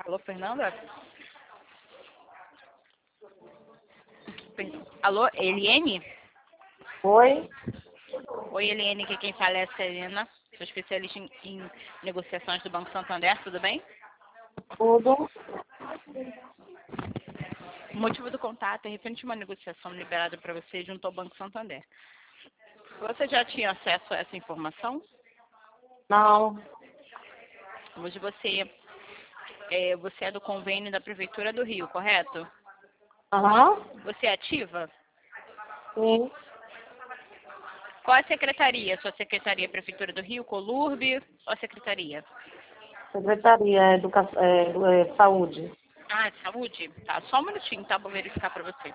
Alô, Fernanda? Alô, Eliane? Oi? Oi, Eliane, que quem fala é a Serena. Sou especialista em negociações do Banco Santander, tudo bem? Tudo? O motivo do contato é referente a uma negociação liberada para você junto ao Banco Santander. Você já tinha acesso a essa informação? Não. Hoje você é do convênio da Prefeitura do Rio, correto? Aham. Você é ativa? Sim. Qual a secretaria? Sua secretaria é Prefeitura do Rio, Colurbe ou a secretaria? Secretaria Saúde. Ah, de saúde? Tá, só um minutinho, tá? Vou verificar para você.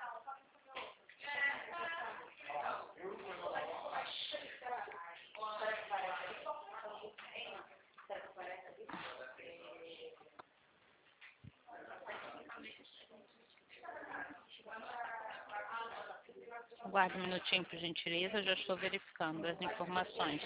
Aguarde um minutinho, por gentileza, eu já estou verificando as informações.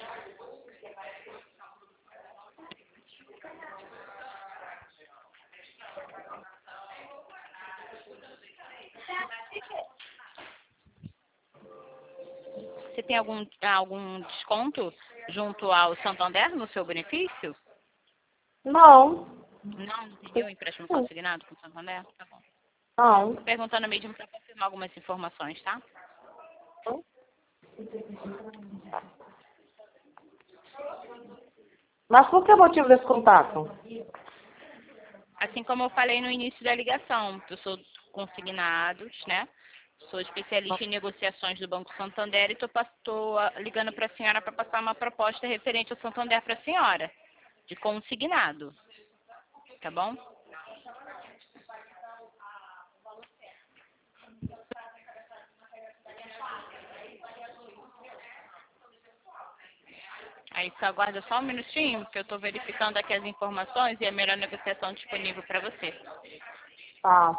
Você tem algum desconto junto ao Santander no seu benefício? Não. Não tem nenhum empréstimo consignado com o Santander? Tá bom. Não. Tô perguntando mesmo para confirmar algumas informações, tá? Mas por que o motivo desse contato? Assim como eu falei no início da ligação, eu sou consignados, né? Sou especialista em negociações do Banco Santander e tô ligando para a senhora para passar uma proposta referente ao Santander para a senhora, de consignado, tá bom? Aí você aguarda só um minutinho, que eu estou verificando aqui as informações e a melhor negociação disponível para você. Tá.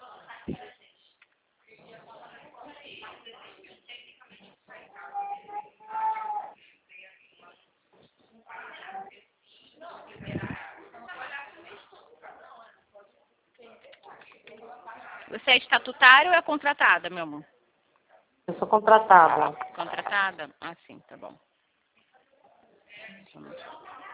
Você é estatutária ou é contratada, meu amor? Eu sou contratada. Contratada? Ah, sim, tá bom.